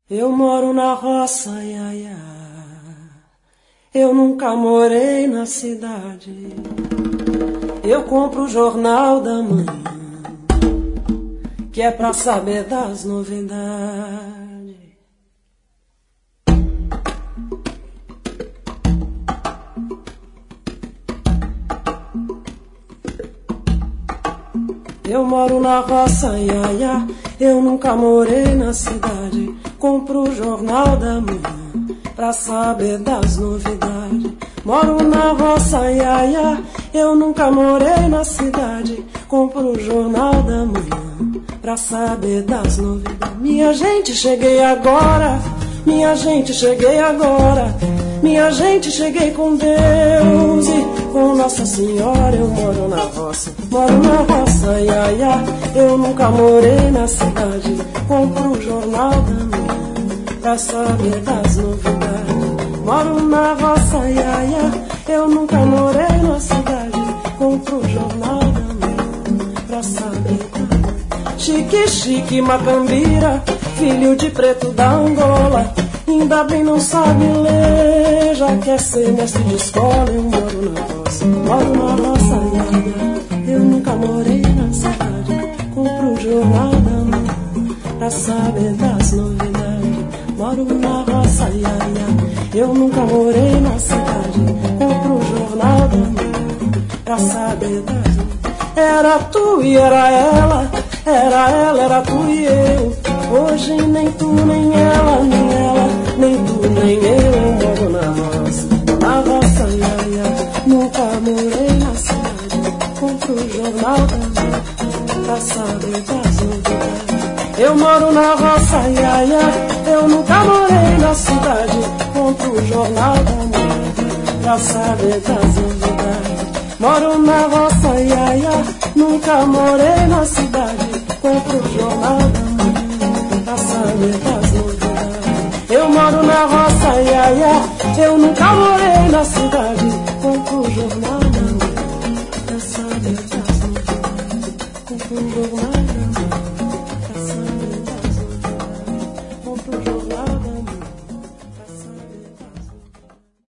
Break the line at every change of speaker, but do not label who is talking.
Eu moro na roça, ia, ia. Eu nunca morei na cidade. Eu compro o jornal da manhã, que é pra saber das novidades. Eu moro na roça, ia, ia. Eu nunca morei na cidade. Compro o jornal da manhã pra saber das novidades. Moro na roça, ia, ia. Eu nunca morei na cidade. Compro o jornal da manhã pra saber das novidades. Minha gente, cheguei agora. Minha gente, cheguei agora. Minha gente, cheguei com Deus e com Nossa Senhora. Eu moro na roça, ia, ia. Eu nunca morei na cidade. Compro o jornal da manhã pra saber das novidades. Moro na roça, ia, ia. Eu nunca morei na cidade. Compro o jornal da manhã pra saber das novidades. Chique, chique, macambira, filho de preto da Angola. Ainda bem não sabe ler, já quer ser mestre de escola. Eu moro na roça, ia, ia. Eu nunca morei na cidade. Compro o jornal da manhã pra saber das novidades. Moro na roça, ia, ia. Eu nunca morei na cidade. Compro o jornal da manhã pra saber das novidades. Era tu e era ela, era tu e eu. Hoje nem tu, nem ela, nem tu, nem eu. Eu moro na roça, ia, ia. Nunca morei na cidade. Compro o jornal da manhã pra saber das novidades. Eu moro na roça, ia, ia. Eu nunca morei na cidade. Compro o jornal da manhã pra saber das novidades. Moro na roça, ia, ia. Nunca morei na cidade. Compro o jornal da manhã pra saber das novidades. Eu moro na roça, ia, ia. Eu nunca morei na cidade. Compro o jornal da manhã pra saber das novidades. Compro o jornal da manhã.